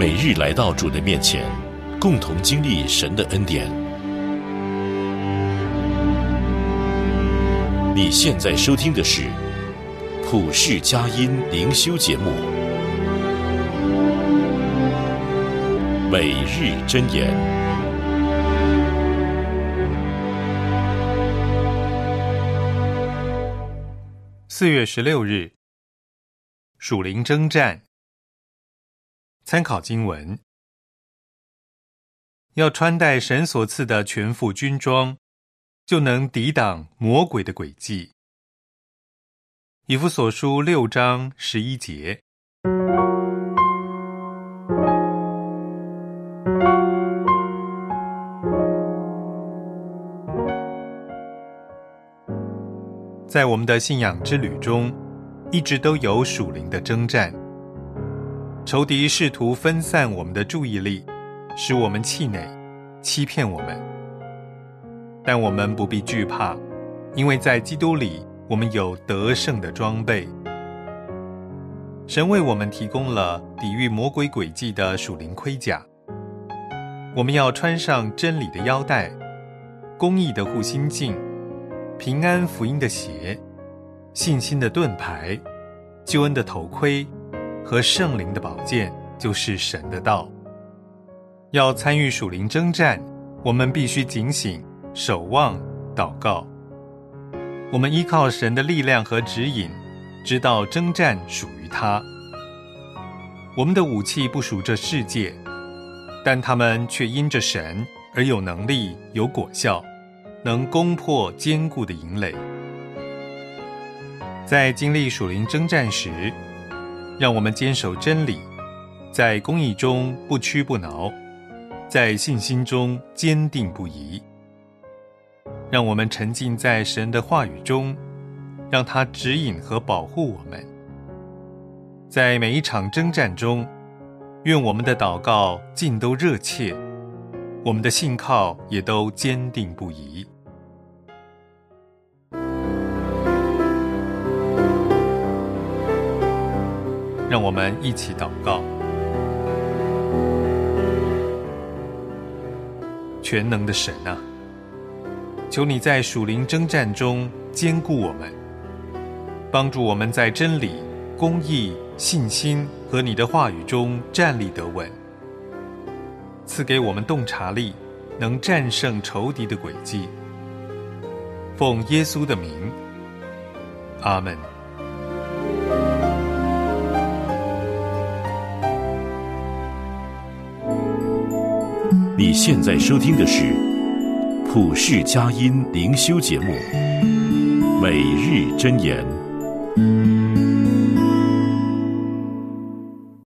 每日来到主的面前，共同经历神的恩典。你现在收听的是普世佳音灵修节目，每日箴言。 4月16日，属灵征战。参考经文：要穿戴神所赐的全副军装，就能抵挡魔鬼的诡计。以弗所书6章11节。在我们的信仰之旅中，一直都有属灵的征战。仇敌试图分散我们的注意力，使我们气馁，欺骗我们。但我们不必惧怕，因为在基督里，我们有得胜的装备。神为我们提供了抵御魔鬼诡计的属灵盔甲。我们要穿上真理的腰带，公义的护心镜，平安福音的鞋，信心的盾牌，救恩的头盔和圣灵的宝剑，就是神的道。要参与属灵征战，我们必须警醒、守望、祷告。我们依靠神的力量和指引，知道征战属于他。我们的武器不属这世界，但他们却因着神而有能力、有果效，能攻破坚固的营垒。在经历属灵征战时，让我们坚守真理，在公义中不屈不挠，在信心中坚定不移。让我们沉浸在神的话语中，让他指引和保护我们。在每一场征战中，愿我们的祷告尽都热切，我们的信靠也都坚定不移。让我们一起祷告。全能的神啊，求你在属灵征战中坚固我们，帮助我们在真理、公义、信心和你的话语中站立得稳，赐给我们洞察力，能战胜仇敌的诡计。奉耶稣的名，阿们。 你现在收听的是普世佳音灵修节目，每日箴言。